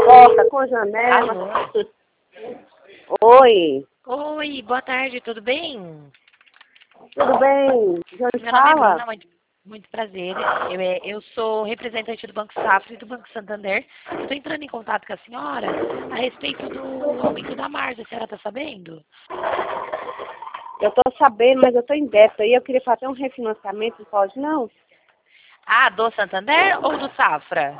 porta, com janela. Alô? Oi, Oi, boa tarde, tudo bem? tudo bem? Já Meu nome é fala? Bruna, muito prazer. Eu sou representante do Banco Safra e do Banco Santander. Estou entrando em contato com a senhora a respeito do aumento da margem. A senhora está sabendo? Eu tô sabendo, mas eu tô em débito aí. Eu queria fazer um refinanciamento, não pode não? Ah, do Santander ou do Safra?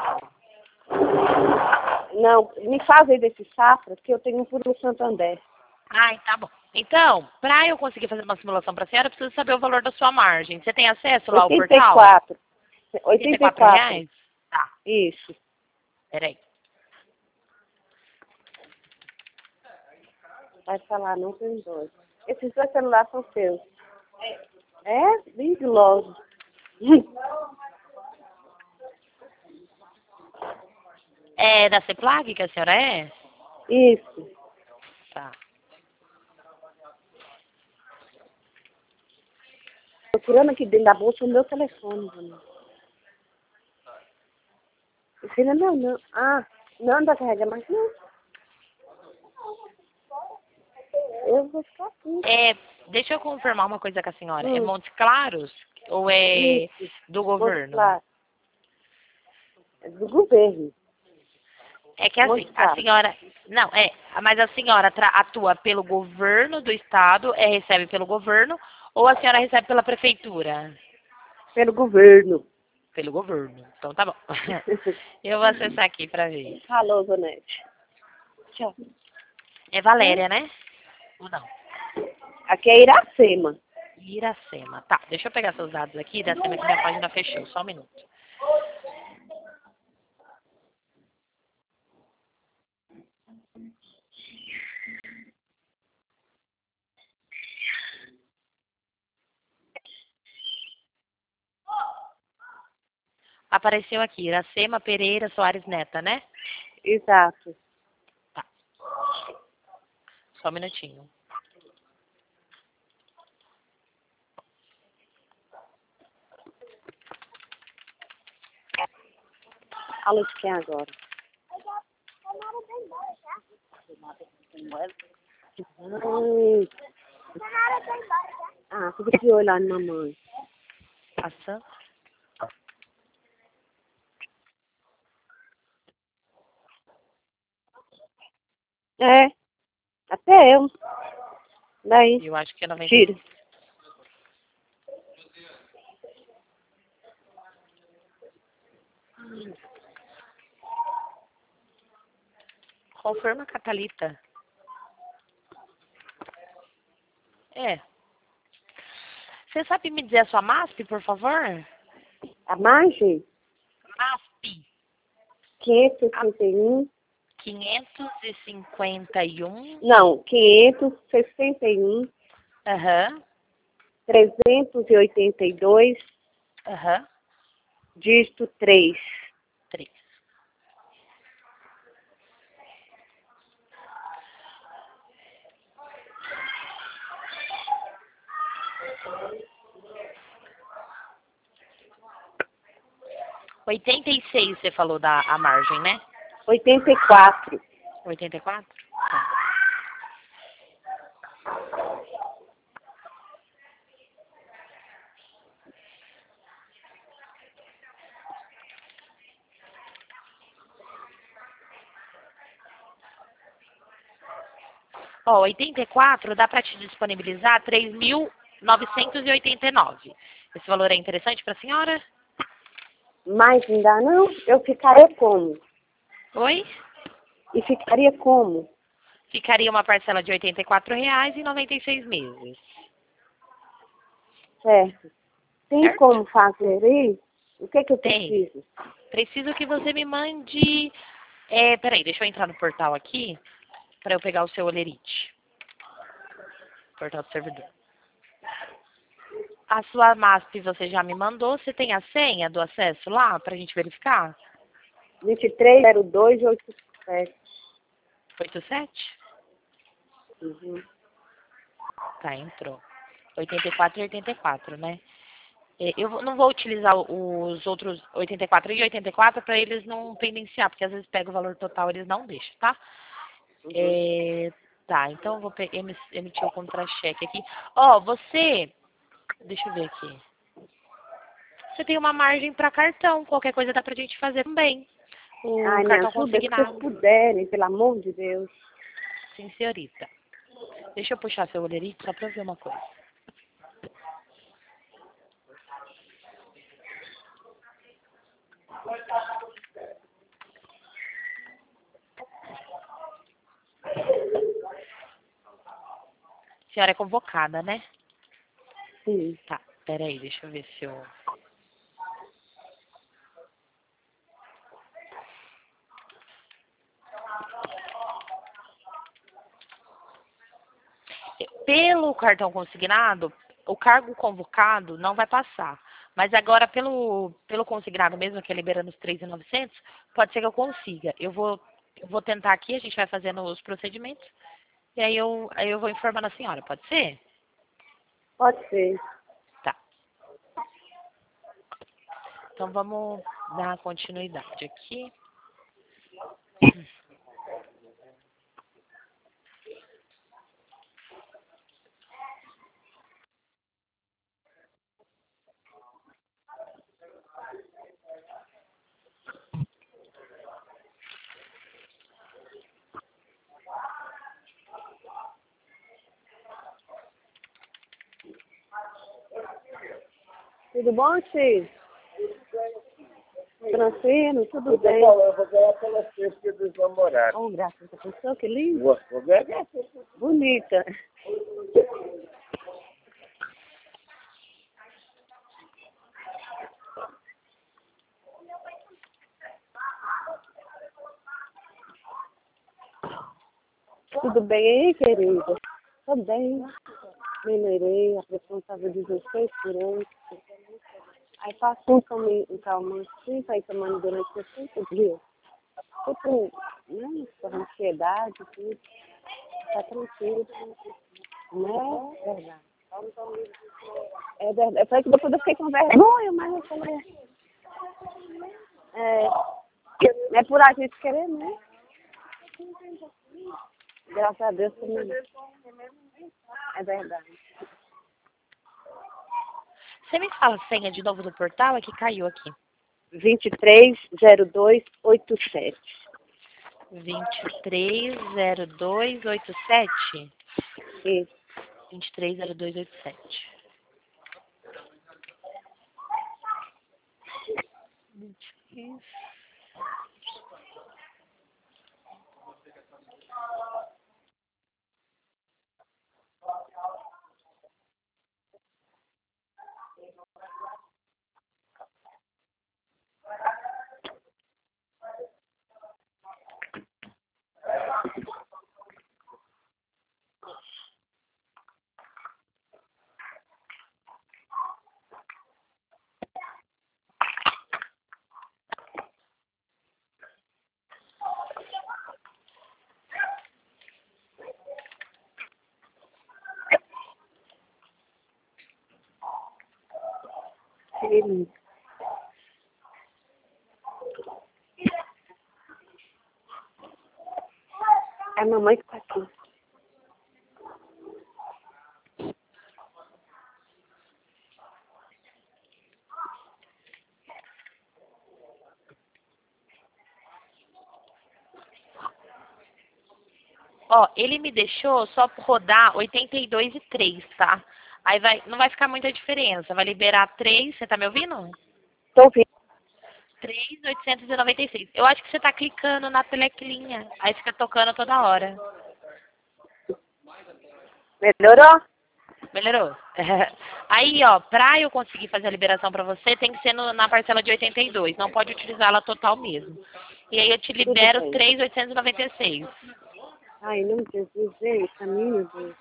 Não, me faz aí desse safra, que eu tenho um por no Santander. Ah, tá bom. Então, para eu conseguir fazer uma simulação para a senhora, eu preciso saber o valor da sua margem. Você tem acesso lá ao portal? 84. 84. R$ 84? Tá, Isso. peraí. Vai falar, não tem dois. Esses dois celulares são seus. É? Bem de loja. É da CEPLAG que a senhora é? Isso. Tá. Procurando aqui dentro da bolsa o meu telefone, dona. Filha, não, não. Ah, não dá carregar mais não. Eu vou ficar aqui. Deixa eu confirmar uma coisa com a senhora. É Hum, Montes Claros ou é isso. do Monte governo? Claro. É do governo. É que assim, Monte a Claro. senhora. Não, mas a senhora atua pelo governo do estado, recebe pelo governo, ou a senhora recebe pela prefeitura? Pelo governo. Pelo governo. Então tá bom. Eu vou acessar aqui pra ver. Falou, Donete. Tchau. É Valéria, né? Ou não? Aqui é Iracema. Iracema. Tá, deixa eu pegar seus dados aqui. Iracema, que minha página fechou. Só um minuto. Apareceu aqui, Iracema Pereira Soares Neta, né? Exato. Tá, só um minutinho. Fala de quem agora? Ai. Ah, fica de olho lá na mamãe. Ação. É, até eu. Daí, Eu acho que é 90. tira. Confirma, Catalita. É. Você sabe me dizer a sua MASP, por favor? A margem? MASP. 561. 551. Não, 561. Aham. 382. Aham. Dígito 3. 3. R$ 86, você falou a margem, né? 84. 84? Tá. Ó, 84 dá para te disponibilizar 3.989. Esse valor é interessante para a senhora? Mas ainda não? Eu ficaria como? Oi? E ficaria como? Ficaria uma parcela de R$ 84,00 em 96 meses. Certo. Tem Certo? como fazer isso? O que que eu Tem. preciso? Preciso que você me mande. Peraí, deixa eu entrar no portal aqui para eu pegar o seu olerite. Portal do servidor. A sua MASP você já me mandou. Você tem a senha do acesso lá para a gente verificar? 230287. 87? Uhum. Tá, entrou. 84 e 84, né? não vou utilizar os outros 84 e 84 para eles não pendenciar, porque às vezes pega o valor total eles não deixam, tá? É, tá, então eu vou emitir o contra-cheque aqui. Ó, você, deixa eu ver aqui. Você tem uma margem para cartão, qualquer coisa dá pra gente fazer também. O Ai, me cartão ajuda se vocês consignado. puderem, pelo amor de Deus. Sim, senhorita. Deixa eu puxar seu olerite só pra eu ver uma coisa. A senhora é convocada, né? Sim. Tá, peraí, deixa eu ver se eu... Pelo cartão consignado, o cargo convocado não vai passar. Mas agora, pelo consignado mesmo, que é liberando os 3.900, pode ser que eu consiga. Eu vou tentar aqui, a gente vai fazendo os procedimentos, e aí eu vou informando a senhora, pode ser? Pode ser. Tá. Então, vamos dar continuidade aqui. Tudo bom, Tio? Tranquilo, tudo bem. Eu vou ganhar pela cesta dos namorados. Oh, graças a Deus, que lindo. Vou ganhar. Bonita. Tudo bem aí, querida? Tudo bem. Melhorei, a pressão estava 16 por 8. Aí passou um calmante, aí tomando durante 60 dias. Tudo, né? Com ansiedade, tudo. Tá tranquilo. Né? Verdade. É verdade. Eu falei que depois eu fiquei com vergonha, mas eu falei. É por a gente querer, né? Graças a Deus também. É verdade. Você me fala a senha de novo do portal? É que caiu aqui. 230287. 230287. Isso. 230287. Sim. É a mamãe que tá aqui. Ó, ele me deixou só rodar 82,3, tá? Aí não vai ficar muita diferença. Vai liberar 3, você tá me ouvindo? Tô ouvindo. 3.896. Eu acho que você tá clicando na teleclinha. Aí fica tocando toda hora. Melhorou? Melhorou? Aí, ó, pra eu conseguir fazer a liberação pra você, tem que ser na parcela de 82. Não pode utilizar ela total mesmo. E aí eu te Tudo libero bem. 3.896. Ai, não, Jesus, gente, caminho, Deus.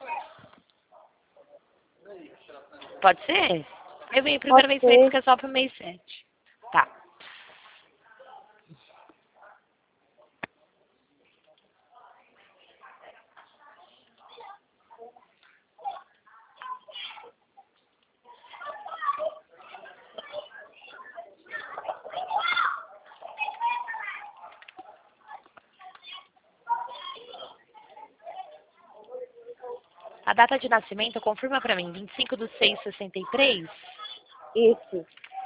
Pode ser? Eu venho o Pode primeiro vencimento ser. fica só pro mês 7. Tá. A data de nascimento, confirma pra mim, 25/6/63. Isso,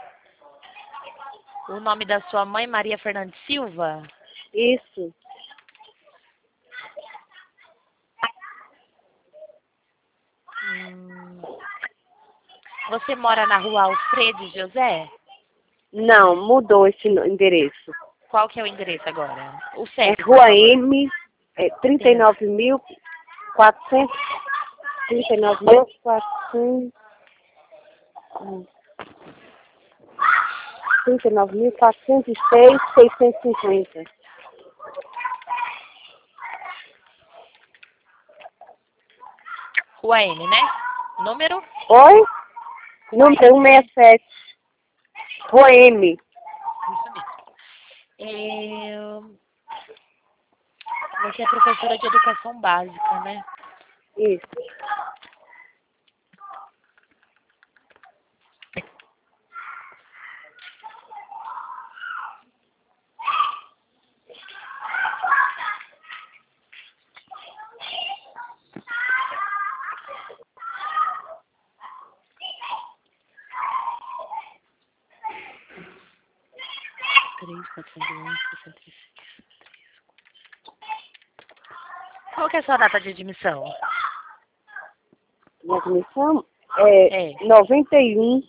O nome da sua mãe, Maria Fernandes Silva. isso. Você mora na rua Alfredo José? Não, mudou esse endereço. Qual que é o endereço agora? O É CEP, por Rua favor. M, 39.400, 39.400, 39.406, 650. Rua M, né? Número? Oi? Número 167. Rua M. Isso mesmo. Você é professora de educação básica, né? Isso. Qual que é a sua data de admissão? Minha admissão é 91.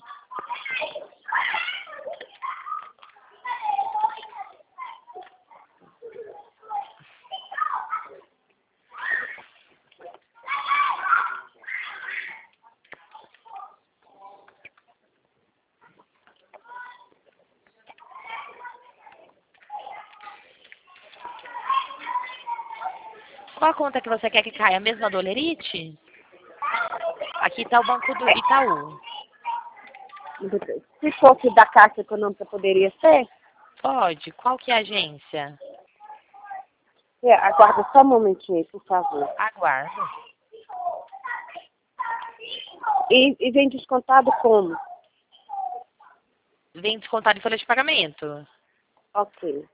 Qual a conta que você quer que caia? A mesma do Olerite? Aqui está o Banco do Itaú. Se fosse da Caixa Econômica, poderia ser? Pode. Qual que é a agência? Aguarda só um momentinho aí, por favor. Aguardo. E vem descontado como? Vem descontado em folha de pagamento. Ok.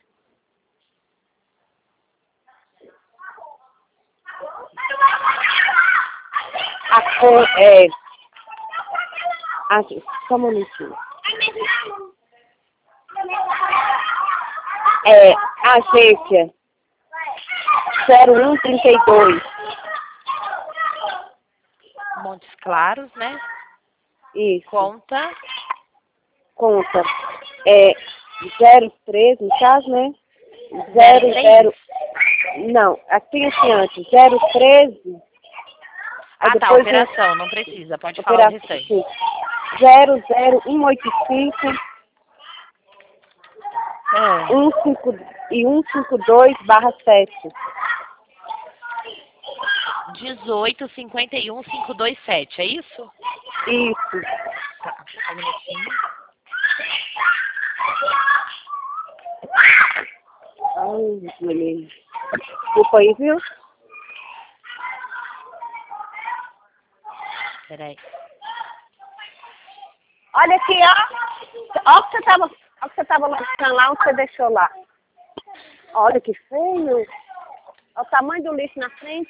Só um momentinho. Agência 0132. Montes Claros, né? Isso. Conta. É 03, no caso, né? 00. Não, assim antes. 013. Ah, tá. Operação. Não precisa. Pode falar o restante. 00185 152/7. 1851527, é isso? Isso. Tá, só um minutinho. Ai, menino. Desculpa aí, viu? Peraí. Olha aqui, ó. Ó o que você tava lançando lá, onde você deixou lá. Olha que feio. Olha o tamanho do lixo na frente.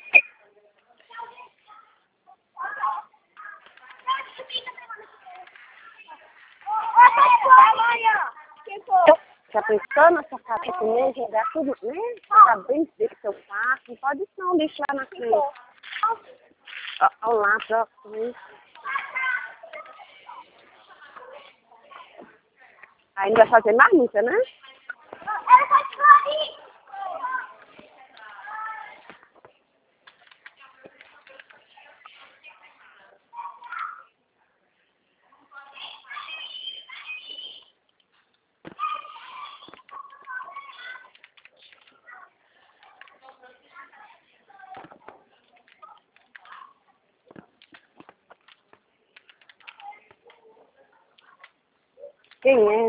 Já pensou nessa casa comer, jogar tudo, né? Tá bem desse seu quarto. Não pode isso não, lixo lá na frente. Olha lá, próximo. Ainda vai fazer marmita, né? Quem é?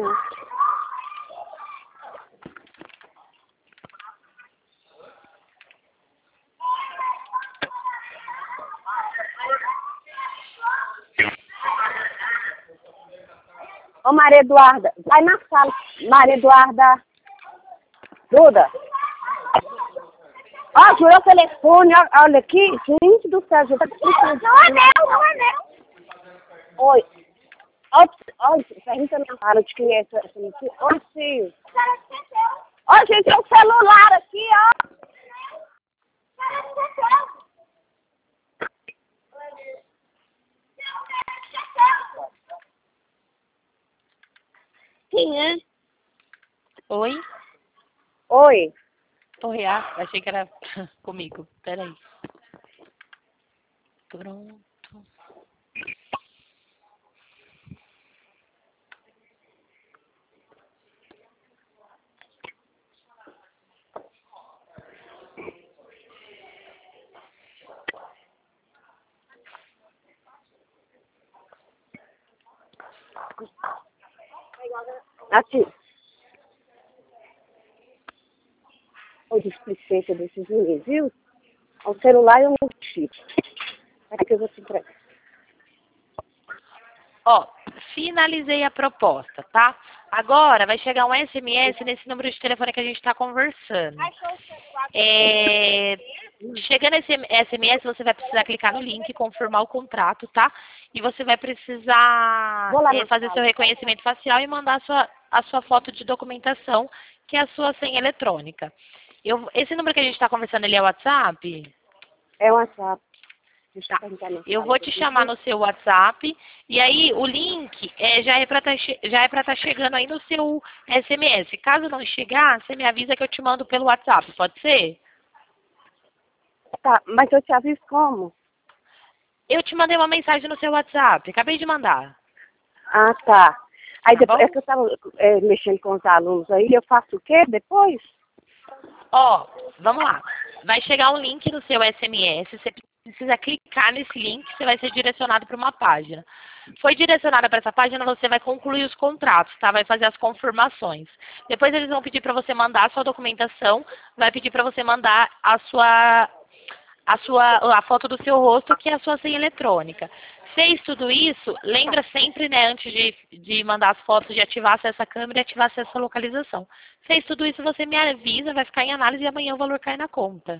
Ô, Maria Eduarda, vai na sala. Maria Eduarda. Duda. Ó, jurou o telefone, olha aqui. Gente do céu, já tá explicando. Não é meu, não é meu. Oi. Olha, pergunta na cara de quem é essa notícia. Oi, filho. O cara esqueceu. Ó, gente, tem um celular aqui, ó. O cara esqueceu. Quem é? Oi? Oi. Oi, achei que era comigo. Peraí. Pronto. Aqui. Ô, displicência desses meninos, viu? O celular eu não tiro. É que eu vou te entregar. Ó, finalizei a proposta, tá? Agora vai chegar um SMS nesse número de telefone que a gente está conversando. Chegando esse SMS, você vai precisar clicar no link, confirmar o contrato, tá? E você vai precisar fazer seu reconhecimento facial e mandar a sua foto de documentação, que é a sua senha eletrônica. Esse número que a gente está conversando, ele é o WhatsApp? É o WhatsApp. Tá. Eu vou te chamar no seu WhatsApp e aí o link já é para estar chegando aí no seu SMS. Caso não chegar, você me avisa que eu te mando pelo WhatsApp, pode ser? Tá, mas eu te aviso como? Eu te mandei uma mensagem no seu WhatsApp, acabei de mandar. Ah, tá. Aí Tá depois, bom? é que eu tava mexendo com os alunos aí, eu faço o quê depois? Ó, vamos lá. Vai chegar um link no seu SMS, você precisa clicar nesse link, você vai ser direcionado para uma página. Foi direcionada para essa página, você vai concluir os contratos, tá? Vai fazer as confirmações. Depois eles vão pedir para você mandar a sua documentação, vai pedir para você mandar a foto do seu rosto, que é a sua senha eletrônica. Fez tudo isso, lembra sempre, né, antes de mandar as fotos, de ativar acesso à câmera e ativar acesso à localização. Fez tudo isso, você me avisa, vai ficar em análise e amanhã o valor cai na conta.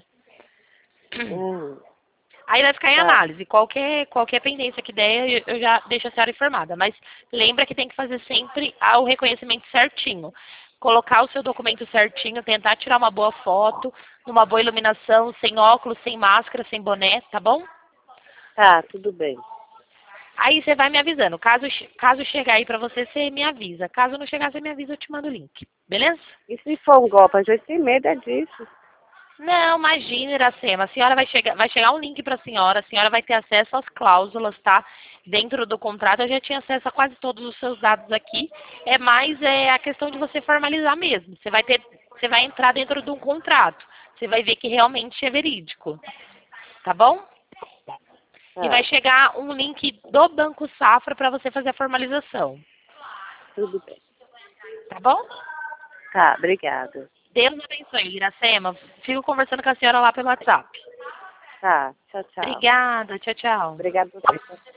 Aí vai ficar em análise. Qualquer pendência que der, eu já deixo a senhora informada. Mas lembra que tem que fazer sempre o reconhecimento certinho. Colocar o seu documento certinho, tentar tirar uma boa foto, numa boa iluminação, sem óculos, sem máscara, sem boné, tá bom? Tá, tudo bem. Aí você vai me avisando. Caso chegar aí pra você, você me avisa. Caso não chegar, você me avisa, eu te mando o link. Beleza? E se for um golpe, a gente tem medo disso. Não, imagina, Iracema. A senhora vai chegar um link para a senhora vai ter acesso às cláusulas, tá? Dentro do contrato, eu já tinha acesso a quase todos os seus dados aqui. É mais a questão de você formalizar mesmo. Você vai entrar dentro de um contrato. Você vai ver que realmente é verídico. Tá bom? E vai chegar um link do Banco Safra para você fazer a formalização. Tudo bem. Tá bom? Tá, obrigada. Deus abençoe, Iracema. Fico conversando com a senhora lá pelo WhatsApp. Tá, tchau, tchau. Obrigada, tchau, tchau. Obrigada por você.